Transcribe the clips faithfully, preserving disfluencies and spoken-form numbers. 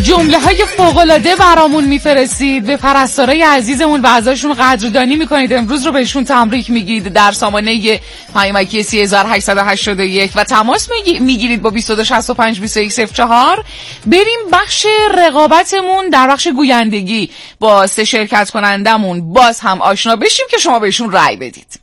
جمله های فوق‌العاده برامون میفرستید، به پرستارای عزیزمون و ازشون قدردانی میکنید، امروز رو بهشون تبریک میگید در سامانه پیامکی سی هزار و هشتصد و هشتاد و یک و تماس میگیرید با بیست و دو شصت و پنج بیست و یک صفر چهار. بریم بخش رقابتمون در بخش گویندگی با سه شرکت کنندمون باز هم آشنا بشیم که شما بهشون رأی بدید.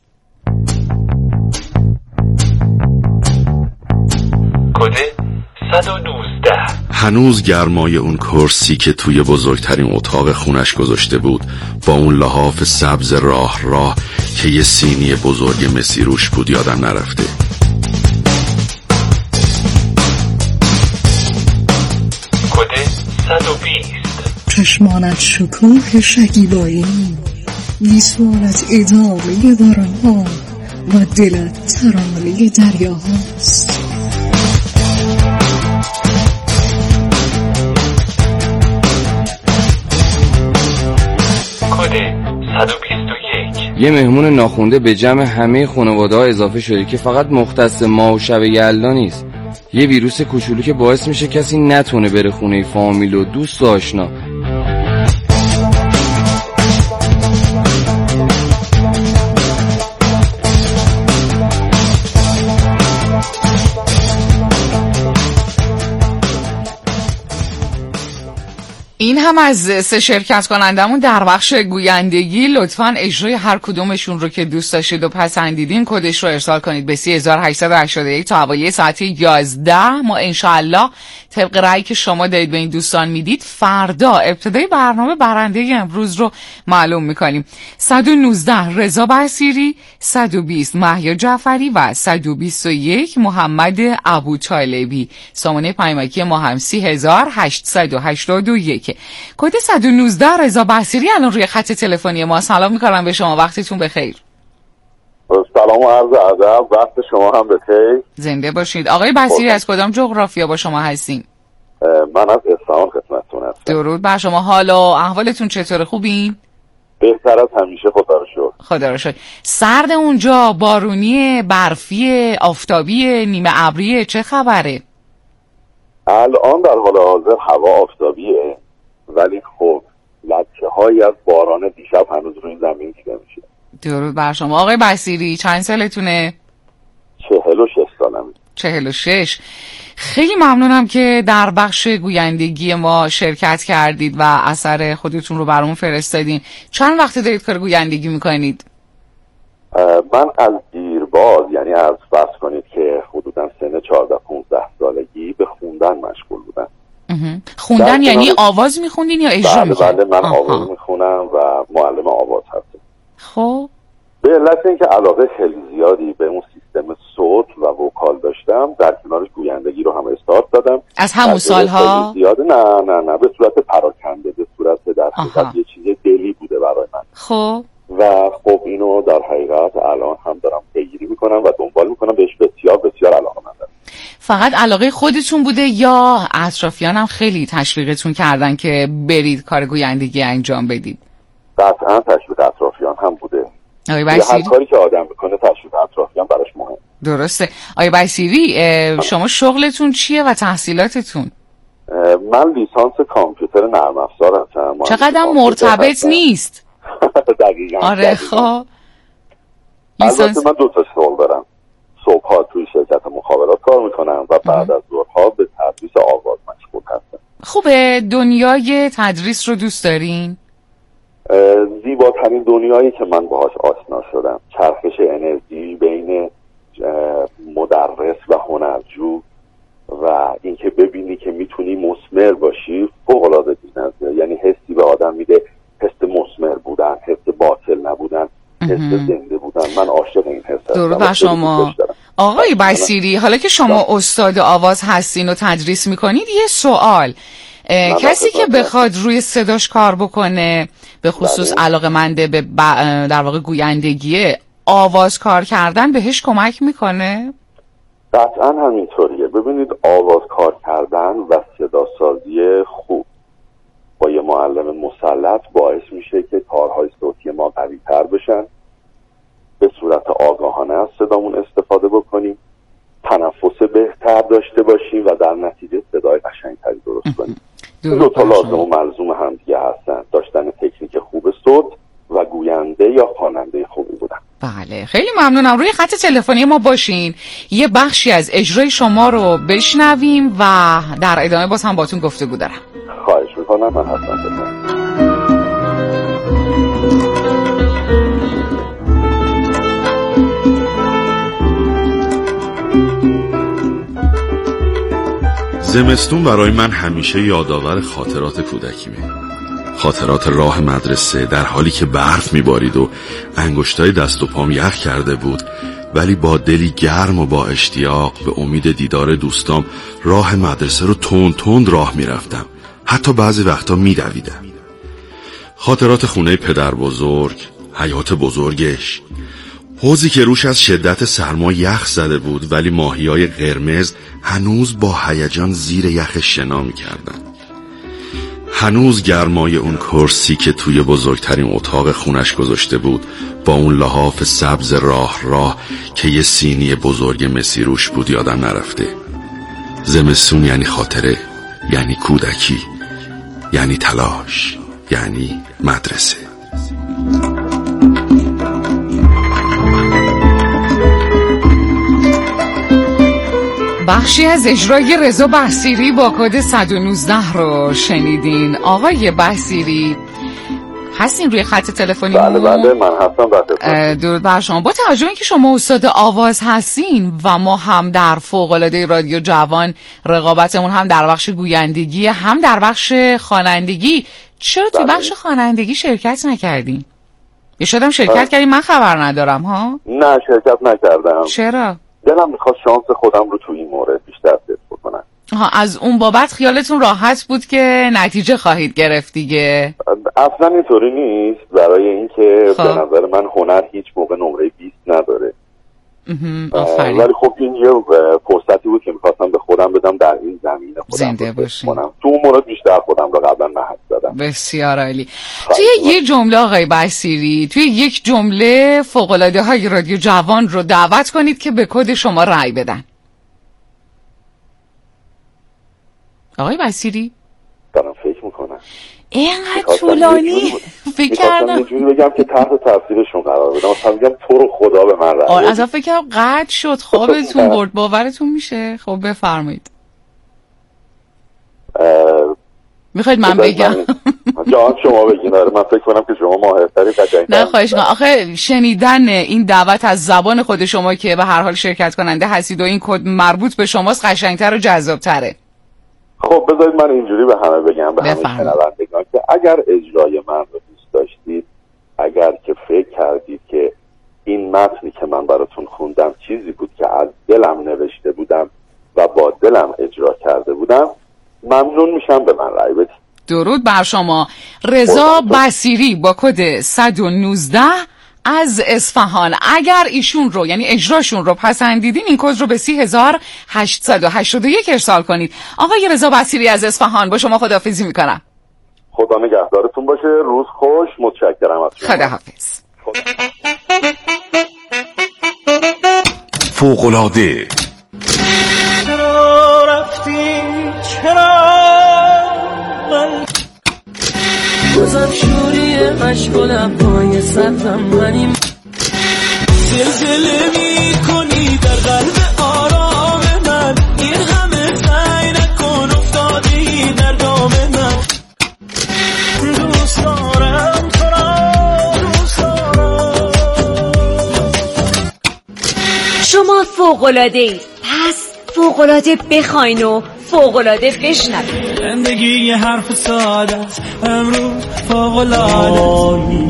کد صد و نوزده. هنوز گرمای اون کرسی که توی بزرگترین اتاق خونش گذاشته بود با اون لحاف سبز راه راه که یه سینی بزرگ مسی روش بود یادم نرفته. کد صد و بیست. چشمانت شکوه شکیبایی، گیسوانت ادامه بارانها و دلت ترانه دریاهاست. کد صد و بیست و یک. یه مهمون ناخونده به جمع همه خانواده ها اضافه شده که فقط مختص ما و شب یلدا نیست. یه ویروس کوچولو که باعث میشه کسی نتونه بره خونه فامیل و دوست و آشنا. این هم از سه شرکت کنندمون در بخش گویندگی. لطفاً اجرای هر کدومشون رو که دوست داشتید و پسندیدین کدش رو ارسال کنید به سی هزار و هشتصد و هشتاد و یک تا حوالی ساعت یازده. ما انشاءالله طبق رأیی که شما دارید به این دوستان میدید فردا ابتدای برنامه برنده امروز رو معلوم میکنیم. صد و نوزده رضا بصیری، صد و بیست مهیا جعفری و صد و بیست و یک محمد ابوطالبی. سامانه پیامکی ما هم سی هزار و هشتصد و هشتاد و یک. کد صد و نوزده رضا بصیری الان روی خط تلفنی ما. سلام میکنم به شما، وقتتون بخیر. سلام و عرض ادب، وقت شما هم بخیر. زنده باشید. آقای بصیری از کدام جغرافیا با شما هستین؟ من از اصفهان خدمتتون هستم. درود بر شما. حال و احوالتون چطوره؟ خوبین؟ بهتر از همیشه، خدا رو شکر. خدا رو شکر. سرد اونجا؟ بارونی، برفی، آفتابی، نیمه ابری، چه خبره؟ الان در حال حاضر هوا آفتابیه ولی خب لکه هایی از باران دیشب هنوز روی زمین دیده میشه. درود بر شما. آقای بصیری چند سالتونه؟ چهل و شش سالمه. چهل و شش. خیلی ممنونم که در بخش گویندگی ما شرکت کردید و اثر خودتون رو برامون فرستادین. چند وقت دارید کار گویندگی میکنید؟ من از دیرباز، یعنی از فرض کنید که حدودا سن چهارده پانزده سالگی به خوندن مشغول بودم. خوندن یعنی آواز میخوندین یا اجرا میکنین؟ بله بله، من آها. آواز میخونم و معلم آواز هستم. خب به علت اینکه علاقه خیلی زیادی به اون سیستم صوت و وکال داشتم، در کنارش گویندگی رو هم استارت دادم. از همون سالها؟ زیاده نه نه نه به صورت پراکنده، به صورت در حقیقت یه چیز دلی بوده برای من. خب و خب اینو در حقیقت الان هم دارم پیگیری میکنم و دنبال میکنم، بهش بسیار بسیار علاقه‌مندم. فقط علاقه خودتون بوده یا اطرافیان هم خیلی تشویقتون کردن که برید کار گویندگی انجام بدید؟ قطعا تشویق اطرافیان هم بوده. آقای بصیری، هر کاری که آدم بکنه تشویق اطرافیان براش مهم. درسته. آقای بصیری شما شغلتون چیه و تحصیلاتتون؟ من لیسانس کامپیوتر نرم افزار هستم. چقدر مرتبط نیست. دقیقاً. آره خب. لیسانس من دو تا شغل دارم. صبح‌ها توی شرکت مخابرات کار میکنم و بعد از ظهرها به تدریس آواز مشغول هستم. خوبه؟ دنیای تدریس رو دوست دارین؟ زیباترین دنیایی که من باهاش آشنا شدم، چرخش انرژی بین مدرس و هنرجو و اینکه ببینی که میتونی مثمر باشی، فوق‌العاده بی‌نظیره. یعنی حسی به آدم میده، حس مثمر بودن، حس باطل نبودن، حس زنده بودن. من عاشق این حس هستم. درود بر شما. آقای بصیری، حالا که شما استاد آواز هستین و تدریس میکنید، یه سوال، کسی که بخواد روی صداش کار بکنه، به خصوص علاقه‌منده به در واقع گویندگیه، آواز کار کردن بهش کمک میکنه؟ قطعا همینطوریه. ببینید، آواز کار کردن و صداسازی خوب با یه معلم مسلط باعث میشه که کارهای صوتی ما قوی تر بشن، به صورت آگاهانه از صدامون استفاده بکنیم، تنفس بهتر داشته باشیم و در نتیجه صدای قشنگتری درست کنیم. دو تا لازم و ملزوم هم دیگه هستن، داشتن تکنیک خوب صوت و گوینده یا خواننده خوبی بودن. بله خیلی ممنونم. روی خط تلفنی ما باشین، یه بخشی از اجرای شما رو بشنویم و در ادامه باز هم باتون گفتگو دارم. خواهش میکنم، من حتما بکنم. زمستون برای من همیشه یادآور خاطرات کودکیمه. خاطرات راه مدرسه در حالی که برف میبارید و انگشتای دست و پام یخ کرده بود، ولی با دلی گرم و با اشتیاق به امید دیدار دوستام راه مدرسه رو تند تند راه میرفتم، حتی بعضی وقتا میدویدم. خاطرات خونه پدر بزرگ، حیات بزرگش، حوضی که روش از شدت سرما یخ زده بود ولی ماهیای قرمز هنوز با هیجان زیر یخ شنا می‌کردن. هنوز گرمای اون کرسی که توی بزرگترین اتاق خونش گذاشته بود با اون لحاف سبز راه راه که یه سینی بزرگ مسی روش بود یادم نرفته. زمستون یعنی خاطره، یعنی کودکی، یعنی تلاش، یعنی مدرسه. بخشی از اجرای رضا بحصیری با کد صد و نوزده رو شنیدین. آقای بحصیری هستین روی خط تلفنی؟ بله بله من هستم. درود بر شما. با توجه اینکه شما استاد آواز هستین و ما هم در فوق‌العاده رادیو جوان رقابتمون هم در بخش گویندگی هم در بخش خوانندگی، چرا تو بخش خوانندگی شرکت نکردین؟ یا شاید هم شرکت کردین من خبر ندارم ها؟ نه شرکت نکردم. چرا؟ دلم میخواست شانس خودم رو تو این مورد بیشتر تست بکنم. ها از اون بابت خیالتون راحت بود که نتیجه خواهید گرفت دیگه؟ اصلا اینطوری نیست، برای اینکه به نظر من هنر هیچ موقع نمره بیست نداره. آفرین. ولی خب این یه فرصتی بود که میخواستم به خودم بدم در این زمینه خودم زنده باشین. تو اون مورد بیشتر خودم رو قبلا محک زدم. بسیار عالی. توی یه جمله آقای بحصیری، توی یک جمله فوق‌العاده های رادیو جوان رو دعوت کنید که به کد شما رأی بدن. آقای بحصیری دارم فکر میکنم. اینقدر طولانی فکر کردم یه جوری بگم که تحت تاثیرشون قرار بدم، مثلا بگم تو رو خدا به من رأی بده. اصلا فکر کردم قطع شد، خوابتون برد. باورتون میشه؟ خب بفرمایید. میخواید من بگم؟ جان شما بگین. آره من فکر کنم که شما ماهرتری قشنگ‌تر. نه خواهش می‌کنم. آخه شنیدن این دعوت از زبان خود شما که به هر حال شرکت کننده هستید و این کد مربوط به شماست قشنگتر و جذابتره. خب بذارید من اینجوری به همه بگم، به همه شنوندگان که اگر اجرای من رو دوست داشتید، اگر که فکر کردید که این متنی که من براتون خوندم چیزی بود که از دلم نوشته بودم و با دلم اجرا کرده بودم، ممنون میشم به من رأی بدید. درود بر شما. رضا بحصیری با کد صد و نوزده از اصفهان. اگر ایشون رو یعنی اجراشون رو پسندیدین این کد رو به سی هزار هشتصد و هشتاد و یک ارسال کنید. آقای رضا بحصیری از اصفهان با شما خداحافظی میکنم. خدا نگهدارتون باشه. روز خوش. متشکرم از شما. خداحافظ. فوق‌العاده. چرا رفتی چرا من گذاب شوری مشغولم پای سبزم منیم زلزله می کنی در قلب آرام من این همه سعی نکن افتادی در دام من دوست دارم تو را دوست دارم. شما فوق‌العاده‌اید، پس فوق‌العاده بخواین و فوق‌العاده بشنوید. زندگی یه حرف ساده است امروز فوق‌العاده.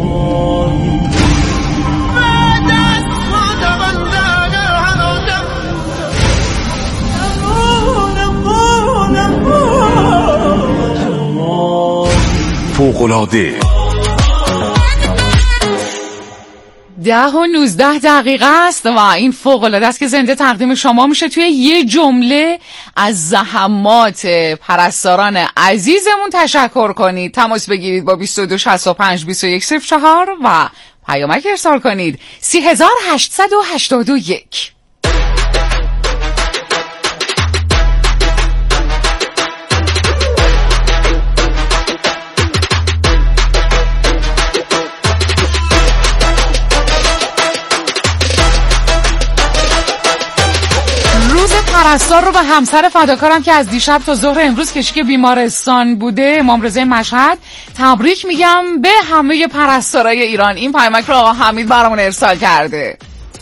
فوق‌العاده. ده و نوزده دقیقه است و این فوق‌العاده است که زنده تقدیم شما میشه. توی یه جمله از زحمات پرستاران عزیزمون تشکر کنید. تماس بگیرید با بیست و دو شصت و پنج بیست و یک صفر چهار و پیامک ارسال کنید سی هزار هشتصد و هشتاد و یک. پرستار رو به همسر فداکارم که از دیشب تا ظهر امروز کشیک بیمارستان بوده، امام رضا مشهد، تبریک میگم به همه پرستارای ایران. این پیامک رو آقا حمید برامون ارسال کرده.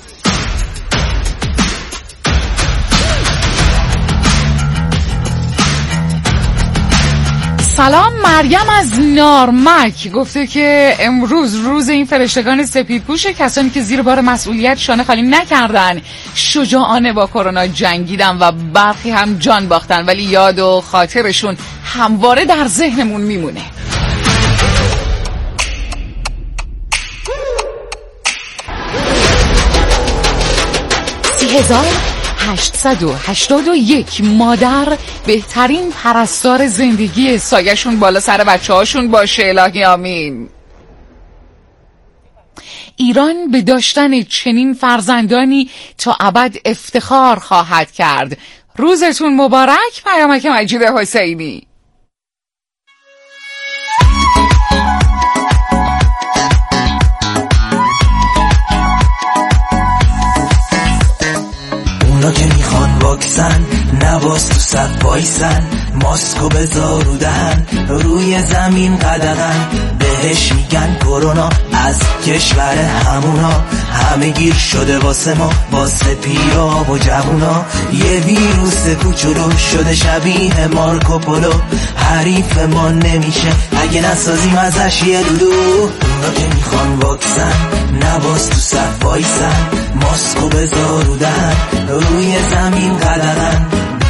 سلام، مریم از نارمک گفته که امروز روز این فرشتگان سپیدپوش، کسانی که زیر بار مسئولیت شانه خالی نکردن، شجاعانه با کرونا جنگیدن و برخی هم جان باختن، ولی یاد و خاطرشون همواره در ذهنمون میمونه. سی هزار هشتصد و هشتاد و یک مادر بهترین پرستار زندگی، سایه‌شون بالا سر بچه هاشون باشه، الهی آمین. ایران به داشتن چنین فرزندانی تا ابد افتخار خواهد کرد. روزتون مبارک. پیامک مجید حسینی. اونا که میخوان واکسن نباز تو صف وایسن، ماسکو بذارودن روی زمین قدغن، بهش میگن کرونا از کشور همونا، همه گیر شده واسه ما واسه پیرا و جوونا، یه ویروس کوچولو شده شبیه مارکوپولو، حریف ما نمیشه اگه نسازیم ازش یه دودو. اونا که میخوان واکسن نباز تو صف وایسن، ماسکو بذارودن روی زمین قدغن.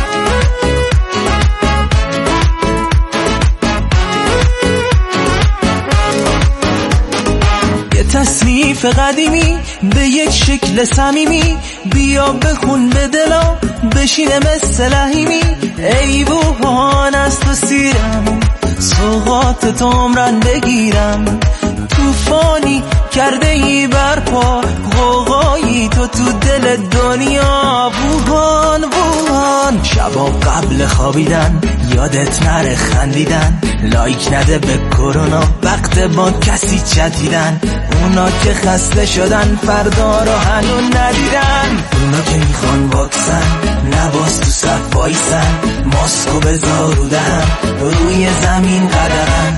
تصنیف قدیمی به یک شکل صمیمی، بیا بخون به دلا بشینه مثل لحیمی، ای بوهان از تو سیرم سوغات تو عمرن بگیرم، توفانی کرده ای برپا غوغایی تو تو دل دنیا. ووهان ووهان شبا قبل خوابیدن یادت نره خندیدن، لایک نده به کرونا وقت با کسی چتیدن، اونا که خسته شدن فردا رو هنو ندیدن. اونا که میخوان واکسن نباز تو صف وایسن، ماسکو بذارودن روی زمین قدغن.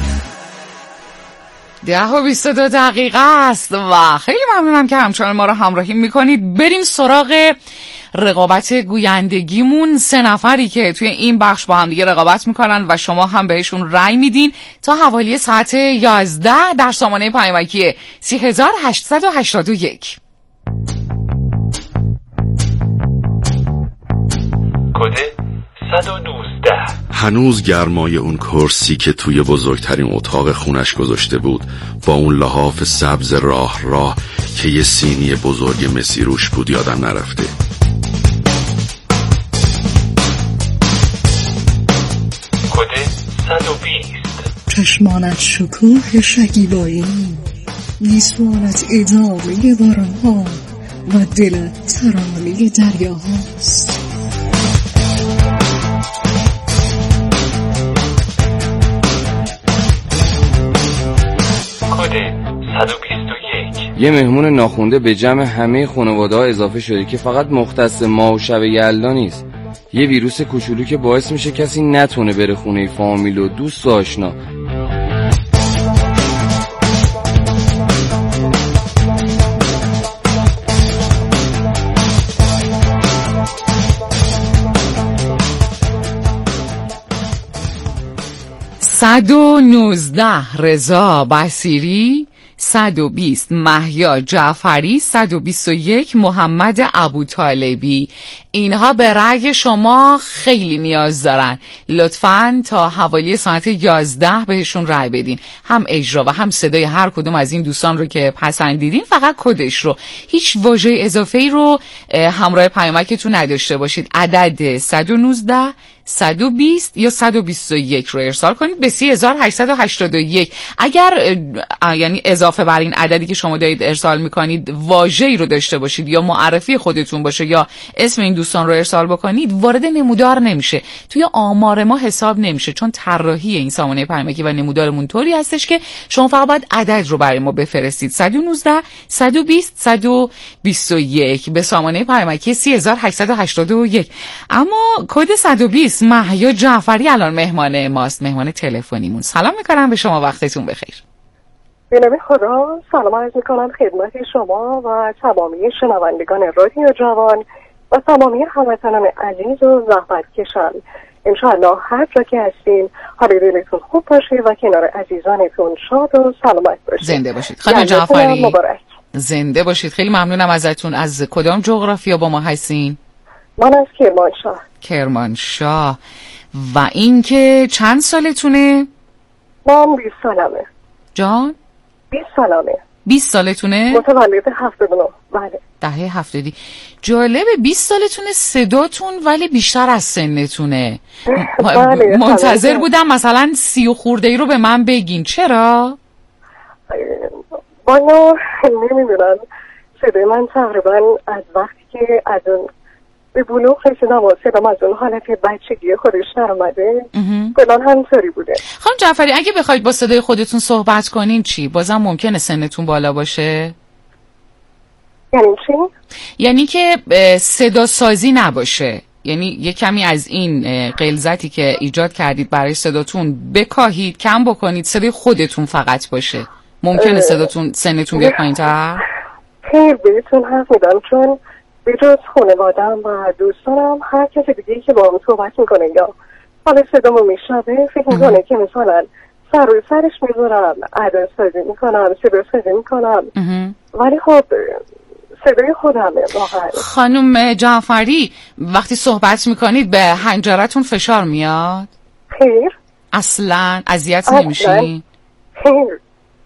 ده و بیست و دو دقیقه است و خیلی ممنونم که همچنان ما رو همراهی میکنید. بریم سراغ رقابت گویندگیمون. سه نفری که توی این بخش با هم دیگه رقابت میکنن و شما هم بهشون رای میدین تا حوالی ساعت یازده در سامانه پیامکی سی هزار هشتصد و هشتاد و یک. کد صد و نوزده. هنوز گرمای اون کرسی که توی بزرگترین اتاق خونش گذاشته بود با اون لحاف سبز راه راه که یه سینی بزرگ مسی روش بود یادم نرفته. کد صد و بیست. چشمانت شکوه شکیبایی، گیسوانت ادامه بارانها و دلت ترانه دریاهاست. کد صد و بیست و یک. یه مهمون ناخونده به جمع همه خانواده ها اضافه شده که فقط مختص ما و شب یلدا نیست. یه ویروس کوچولو که باعث میشه کسی نتونه بره خونه فامیل و دوست و آشنا. صد و نوزده رضا بصیری، صد و بیست مهیا جعفری، صد و بیست و یک محمد ابوطالبی. اینها به رأی شما خیلی نیاز دارن. لطفاً تا حوالی ساعت یازده بهشون رأی بدین، هم اجرا و هم صدای هر کدوم از این دوستان رو که پسندیدین. فقط کدش رو، هیچ واژه اضافه‌ای رو همراه پیامکتون نداشته باشید. عدد صد و نوزده صد و بیست یا صد و بیست و یک رو ارسال کنید به سی هزار و هشتصد و هشتاد و یک. اگر یعنی اضافه بر این عددی که شما دارید ارسال میکنید واژه‌ای رو داشته باشید یا معرفی خودتون باشه یا اسم این دوستان رو ارسال بکنید، وارد نمودار نمیشه، توی آمار ما حساب نمیشه، چون طراحی این سامانه پیامکی و نمودارمون طوری هستش که شما فقط باید عدد رو برای ما بفرستید. صد و نوزده صد و بیست صد و بیست و یک به سامانه پیامکی سی هزار و هشتصد و هشتاد و یک. اما کد صد و بیست مهیا جعفری الان مهمان ماست، مهمان تلفنیمون. سلام میکنم به شما، وقتتون بخیر. به نام خدا سلام عرض میکنم خدمت شما و تمامی شنوندگان رادیو جوان و تمامی هموطنان عزیز و زحمتکشان. انشاءالله هر جا که هستین حال دلتون خوب باشه و کنار عزیزانتون شاد و سلامت باشید. زنده باشید خانم جعفری. مبارک. زنده باشید. خیلی ممنونم ازتون. از کدام جغرافیا با ما هستین؟ من از کرمانشاه. کرمانشاه. و این که چند سالتونه؟ من بیست سالمه. جان؟ بیست سالمه. بیست سالتونه؟ متولد هفتاد و نه. بله. دهه هفتادی. جالبه بیست سالتونه، صداتون ولی بیشتر از سنتونه. بله. منتظر بله. بودم مثلا سی و خورده ای رو به من بگین. چرا؟ بالا نمیدونم، صدای من تقریبا از وقتی که از اون به بلوغ رسیدم و صدام از اون حالت بچگی خودش نرمده بلان همطوری بوده. خانم جعفری اگه بخواید با صدای خودتون صحبت کنین چی؟ بازم ممکنه سنتون بالا باشه؟ یعنی چی؟ یعنی که صدا سازی نباشه، یعنی یه کمی از این غلظتی که ایجاد کردید برای صداتون بکاهید، کم بکنید، صدای خودتون فقط باشه. ممکنه صداتون سنتون بیاد پایین‌تر؟ خیلی بهتون حرف میدم، چون به جز خانواده‌ام و دوستانم هر کسی دیگه که با هم صحبت میکنه یا حالا صدامو میشنوه فکر میکنه که مثلا سر روی سرش میذارم، عدد سازی میکنم، صدا سازی میکنم، ولی خب صدای خودمه واقعا. خانم جعفری وقتی صحبت میکنید به حنجرتون فشار میاد؟ خیر. اصلا اذیت نمیشین؟ خیر.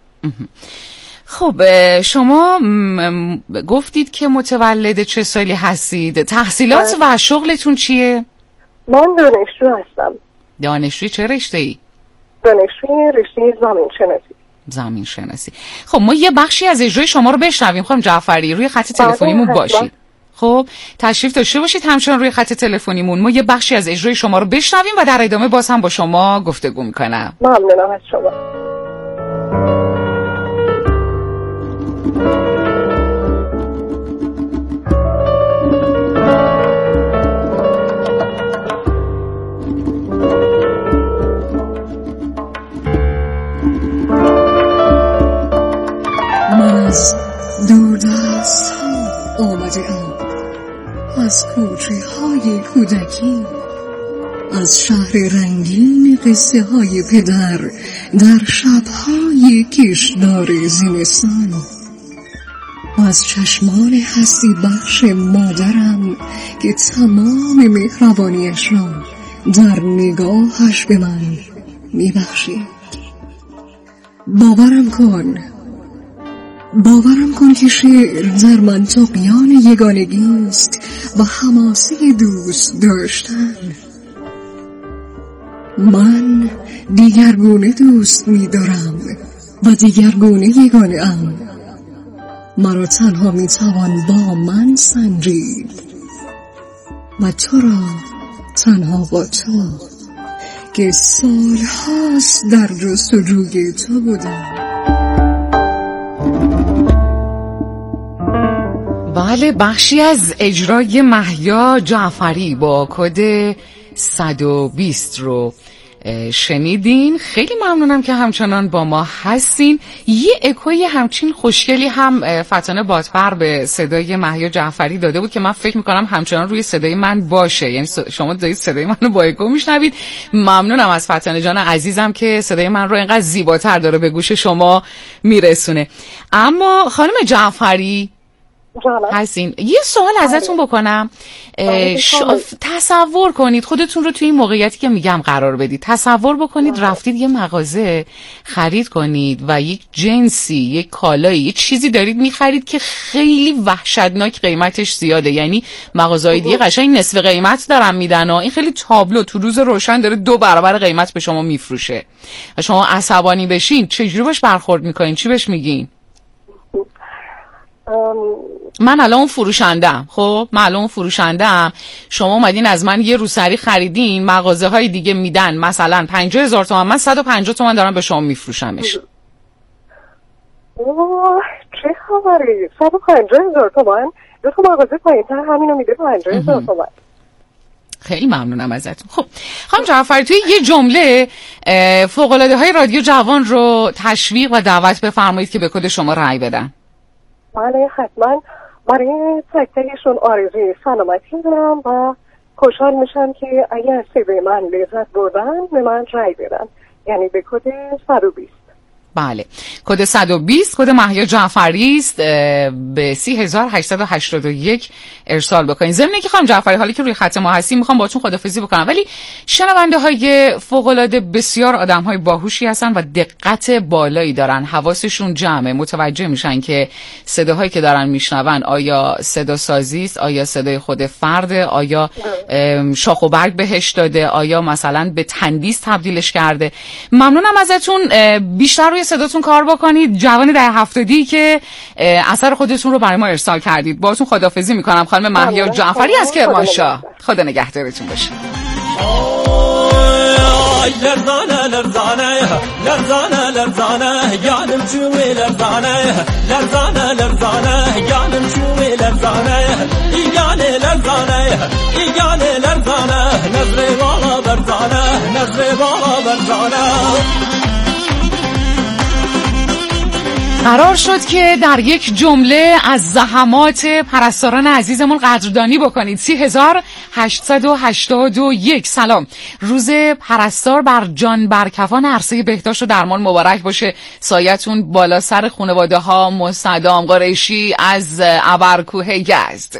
خب شما گفتید که متولد چه سالی هستید؟ تحصیلات و شغلتون چیه؟ من دانشجو هستم. دانشجوی چه رشته‌ای؟ دانشجوی رشته زمین شناسی. زمین شناسی. خب ما یه بخشی از اجرای شما رو بشنویم. خانم جعفری روی خط تلفنیمون باشید. خب تشریف داشته باشید همچنان روی خط تلفنیمون. ما یه بخشی از اجرای شما رو بشنویم و در ادامه باز هم با شما گفتگو می‌کنم. ممنونم از شما. من از دوردست ها آمده ام، از کوچه های کودکی، از شهر رنگین قصه های پدر در شبهای کشدار زمستان، از چشمان هستی بخش مادرم که تمام مهربانیش را در نگاهش به من میبخشید. باورم کن باورم کن که شعر در من طغیان یگانگی است و حماسه دوست داشتن. من دیگرگونه دوست می‌دارم و دیگرگونه یگانه ام. مرا تنها میتوان با من سنجید و تو را تنها با تو که سالهاست در جستجوی تو بودم. بله، بخشی از اجرای مهیا جعفری با کد صد و بیست رو شنیدین. خیلی ممنونم که همچنان با ما هستین. یه اکوی همچین خوشگلی هم فتانه بادپر به صدای مهیا جعفری داده بود که من فکر میکنم همچنان روی صدای من باشه، یعنی شما دارید صدای منو با اکو میشنوید. ممنونم از فتانه جان عزیزم که صدای من رو اینقدر زیباتر داره به گوش شما میرسونه. اما خانم جعفری هستین. یه سوال ازتون بکنم. ش... تصور کنید خودتون رو توی این موقعیتی که میگم قرار بدید. تصور بکنید رفتید یه مغازه خرید کنید و یک جنسی، یک کالایی، یک چیزی دارید میخرید که خیلی وحشتناک قیمتش زیاده. یعنی مغازه‌های دیگه قشنگ نصف قیمت دارن میدن و این خیلی تابلو تو روز روشن داره دو برابر قیمت به شما میفروشه و شما عصبانی بشین چجوری باش برخورد میکنین؟ چی بهش میگین؟ من الان اون فروشندم، خب من الان اون فروشندم، شما اومدین از من یه روسری خریدین، مغازه های دیگه میدن مثلا پنجاه هزار تومن، من صد و پنجاه تومن دارم به شما میفروشمش. اوه چه خبری؟ صد و پنجاه هزار تومن؟ دو تا مغازه پایین تر همینو میده پنجاه هزار تومن. خیلی ممنونم ازتون. خب خانم جعفری توی یه جمله فوق‌العاده های رادیو جوان رو تشویق و دعوت بفرمایید که به کد شما رأی بدن. بله حتما. برای تک تکشون آرزوی سلامتی دارم و خوشحال میشم که اگر از صدای من لذت بردن به من رأی بدن، یعنی به کد صد و بیست. بله کد صد و بیست کد مهیا جعفری است، به سی هزار و هشتصد و هشتاد و یک ارسال بکنید. ضمن اینکه خانم جعفری حالی که روی خط ما هستیم میخوام باهاتون خداحافظی بکنم، ولی شنونده های فوق العاده بسیار آدم های باهوشی هستن و دقت بالایی دارن، حواسشون جمعه، متوجه میشن که صداهایی که دارن میشنون آیا صدا سازی است، آیا صدای خود فرده، آیا شاخ و برگ بهش داده، آیا مثلا به تندیس تبدیلش کرده. ممنونم ازتون، بیشتر روی صداتون کار بکنید. جوان ده هفتادی که اثر خودتون رو برای ما ارسال کردید. باهاتون خداحافظی میکنم. خانم مهیا جعفری از کرمانشاه، خدا نگهدارتون باشه. لرزانه لرزانه لرزانه لرزانه یادم چوی لرزانه لرزانه لرزانه یادم چوی لرزانه ایگانه لرزانه ایگانه لرزانه نظر والا برزانه نظر والا برزانه. قرار شد که در یک جمله از زحمات پرستاران عزیزمون قدردانی بکنید. سی هزار هشتصد و هشتاد و یک. سلام، روز پرستار بر جان برکفان عرصه بهداشت و درمان مبارک باشه. سایتون بالا سر خانواده ها. مستدام قریشی از ابرکوه یزد.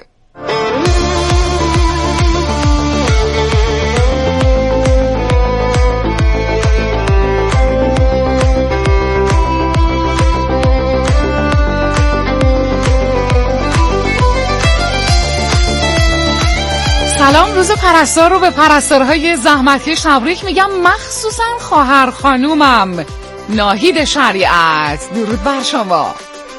سلام، روز پرستار رو به پرستارهای زحمتکش تبریک میگم، مخصوصا خواهر خانومم ناهید شریعت. درود بر شما.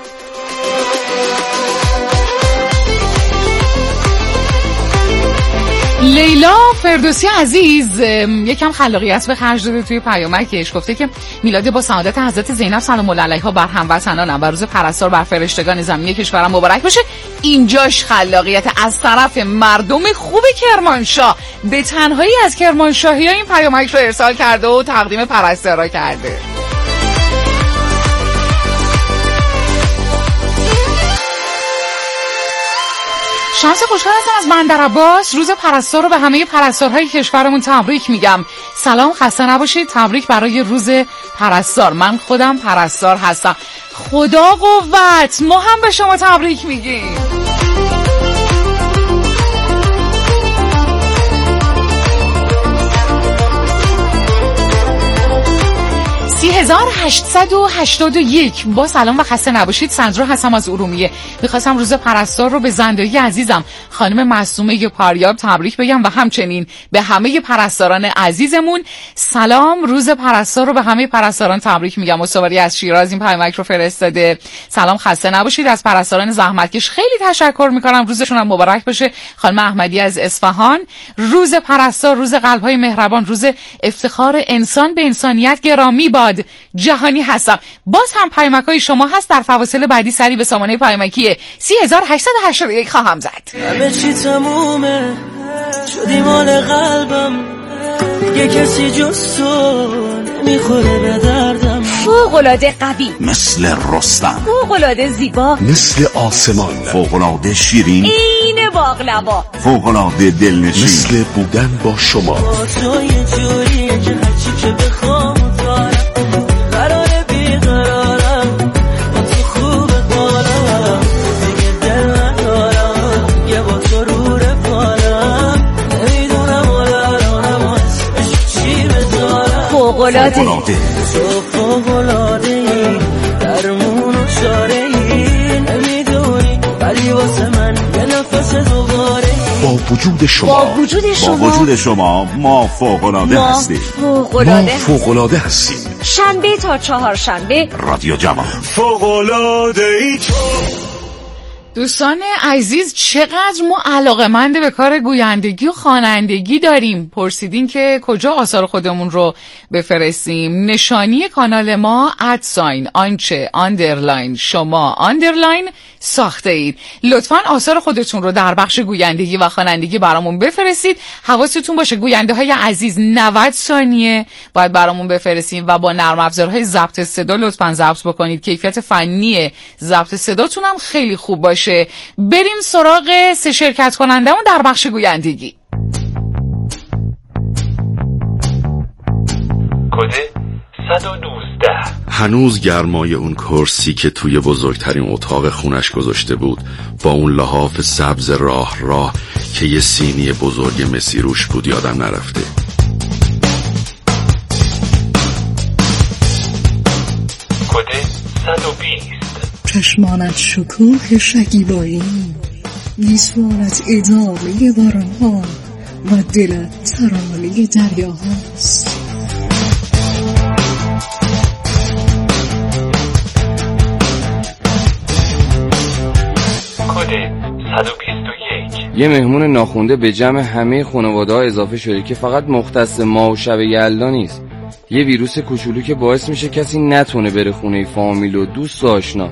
لیلا فردوسی عزیز یکم خلاقیت به خرج داده توی پیامکش، گفته که میلاد با سعادت حضرت زینب سلام الله علیها بر هموطنانم و روز پرستار بر فرشتگان زمینی کشورم مبارک باشه. اینجاش خلاقیت از طرف مردم خوب کرمانشاه، به تنهایی از کرمانشاهی ها این پیامک رو ارسال کرده و تقدیم پرستارا کرده. شمس خوشحال هستم از بندرعباس. روز پرستار رو به همه پرستارهای کشورمون تبریک میگم. سلام، خسته نباشید. تبریک برای روز پرستار. من خودم پرستار هستم. خدا قوت. ما هم به شما تبریک میگیم. سی هزار هشتصد و هشتاد و یک. با سلام و خسته نباشید. سندرا هستم از ارومیه. میخواستم روز پرستار رو به زندگی عزیزم خانم معصومه پاریاب تبریک بگم و همچنین به همه پرستاران عزیزمون. سلام، روز پرستار رو به همه پرستاران تبریک میگم. مصوری از شیراز این پیامک رو فرستاده. سلام، خسته نباشید. از پرستاران زحمتکش خیلی تشکر میکنم. روزشون هم مبارک باشه. خانم احمدی از اصفهان. روز پرستار روز قلب‌های مهربان، روز افتخار انسان به انسانیت گرامی باد. جهانی هستم. باز هم پیامک‌های شما هست. در فواصل بعدی سری به سامانه پیامکی سی هزار و هشتصد و هشتاد و یک خواهم زد. همه چی تمومه، شدی مال قلبم، دیگه کسی جز تو نمیخوره به دردم. فوق‌العاده قوی مثل رستم، فوق‌العاده زیبا مثل آسمان، فوق‌العاده شیرین این باقلوا، فوق‌العاده دلنشین، مثل بودن با شما. تو یه جوریه که هرچی که بخوام قراره بیقرارم، با تو خوبه بالم، دیگه دل فوق‌العاده فوق‌العاده درمون و چاره‌ای نمیدونی ولی واسه من یه نفس دوباره با وجود شما با وجود شما با وجود شما ما فوق‌العاده هستیم فوق‌العاده ما فوق‌العاده هستیم شنبه تا چهارشنبه رادیو جوان. فوق‌العاده ای تو. دوستان عزیز، چقدر ما علاقه‌مند به کار گویندگی و خوانندگی داریم. پرسیدین که کجا آثار خودمون رو بفرستیم. نشانی کانال ما ادساین آنچه آندرلاین شما آندرلاین ساخته اید. لطفاً آثار خودتون رو در بخش گویندگی و خوانندگی برامون بفرستید. حواستون باشه گوینده های عزیز نود ثانیه باید برامون بفرستین و با نرم افزارهای ضبط صدا لطفاً ضبط بکنید. کیفیت فنی ضبط صداتون هم خیلی خوب باشه. بریم سراغ سه شرکت کنندمون در بخش گویندگی. کد صد و دوازده. هنوز گرمای اون کرسی که توی بزرگترین اتاق خونش گذاشته بود با اون لحاف سبز راه راه که یه سینی بزرگ مسی روش بود یادم نرفته. کد صد و بیست. چشمانت شکوه شکیبایی، گیسوانت ادامه بارانها و دلت ترانه دریاهاست. کد صد و بیست و یک. یه مهمون ناخونده به جمع همه خانواده ها اضافه شده که فقط مختص ما و شب یلدا نیست. یه ویروس کوچولو که باعث میشه کسی نتونه بره خونه فامیل و دوست و آشنا.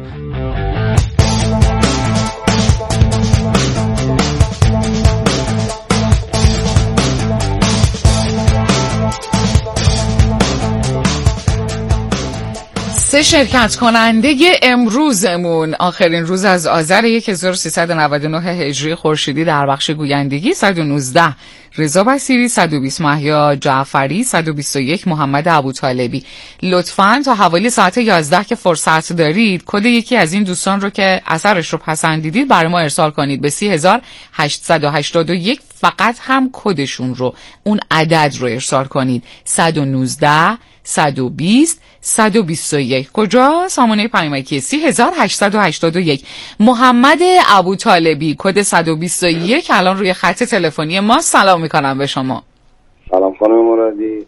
سه شرکت کننده امروزمون، آخرین روز از آذر هزار و سیصد و نود و نه هجری خورشیدی در بخش گویندگی: صد و نوزده رضا بصیری، صد و بیست مهیا جعفری، صد و بیست و یک محمد ابوطالبی. لطفاً تا حوالی ساعت یازده که فرصت دارید کد یکی از این دوستان رو که اثرش رو پسندیدید برای ما ارسال کنید به سی هزار هشتصد و هشتاد و یک. فقط هم کدشون رو، اون عدد رو ارسال کنید: صد و نوزده صد و بیست صد و بیست و یک. کجا؟ سامانه پیامکی سی هزار هشتصد و هشتاد و یک. محمد ابوطالبی کد صد و بیست و یک الان روی خط تلفنی ما. سلام میکنم به شما. سلام خانم مرادی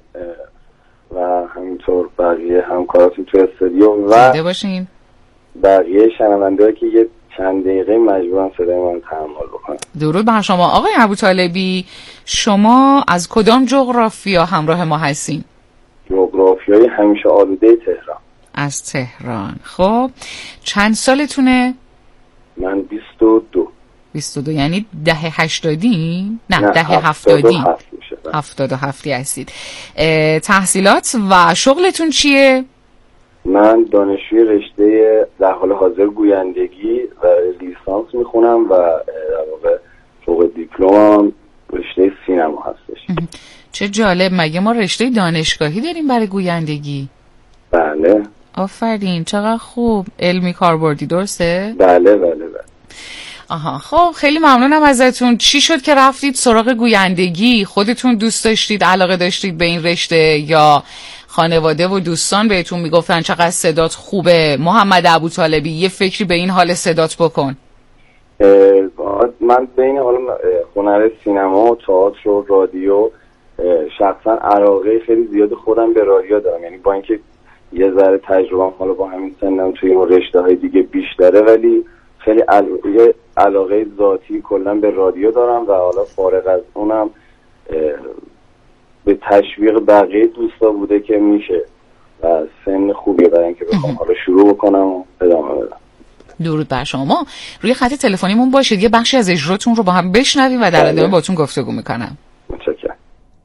و همینطور بقیه همکاراتون توی استودیو و زنده باشین. بقیه شنونده‌ها که یه چند دقیقه مجبورن صدای من تحمل بکنن. درود بر شما آقای ابوطالبی. شما از کدام جغرافیا همراه ما هستین؟ جغرافیای همیشه آلوده تهران. از تهران. خب چند سالتونه؟ من بیست و دو. بیست و دو یعنی ده هشتادی؟ نه, نه ده هفتادی. هفتاد و هفتی هستید. تحصیلات و شغلتون چیه؟ من دانشجوی رشته در حال حاضر گویندگی و لیسانس میخونم و در واقع فوق دیپلمم رشته سینما هستش. چه جالب. مگه ما رشته دانشگاهی داریم برای گویندگی؟ بله. آفرین، چقدر خوب. علمی کاربردی درسته؟ بله بله بله. آها، خب خیلی ممنونم ازتون. چی شد که رفتید سراغ گویندگی؟ خودتون دوست داشتید، علاقه داشتید به این رشته، یا خانواده و دوستان بهتون میگفتن چقدر صدات خوبه محمد ابوطالبی یه فکری به این حال صدات بکن؟ من بین حالا هنر سینما و تئاتر و رادیو شخصا علاقه خیلی زیاد خودم به رادیو دارم. یعنی با اینکه یه ذره تجربه‌ام حالا با همین سنم توی اون رشته‌های دیگه بیشتره، ولی خیلی علاقه علاقه ذاتی کلا به رادیو دارم و حالا فارغ از اونم به تشویق بقیه دوستا بوده که میشه و سن خوبیه برای اینکه بخوام حالا شروع بکنم و ادامه بدم. درود بر شما. روی خط تلفنیمون باشید، یه بخشی از اجراتون رو با هم بشنویم و در ادامه باهاتون گفتگو میکنم. متشکرم.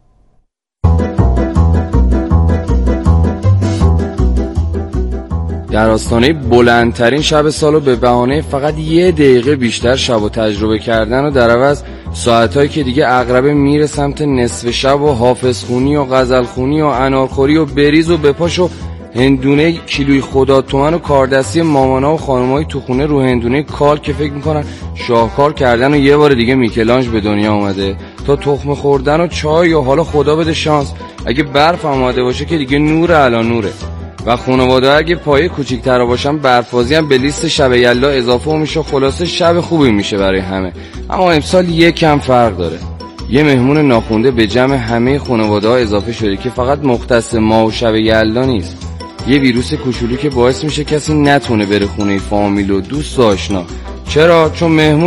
در آستانه بلندترین شب سالو به بهانه فقط یه دقیقه بیشتر شب و تجربه کردن و در عوض ساعتایی که دیگه عقربه میره سمت نصف شب و حافظخونی و غزلخونی و انارخوری و بریز و بپاش و هندونه کیلوی خدا تومن و کاردستی مامانا و خانمایی تو خونه رو هندونه کال که فکر میکنن شاهکار کردن و یه بار دیگه میکلانج به دنیا اومده تا تخم خوردن و چای و حالا خدا بده شانس اگه برف آماده باشه که دیگه نور علا نوره و خانواده اگه پایه کوچیک‌تر باشن برفازی هم به لیست شب یلدا اضافه میشه. خلاصه شب خوبی میشه برای همه. اما امسال یکم فرق داره. یه مهمون ناخونده به جمع همه خانواده ها اضافه شده که فقط مختص ما و شب یلدا نیست. یه ویروس کوچولو که باعث میشه کسی نتونه بره خونه فامیل و دوست و آشنا. چرا؟ چون مهمون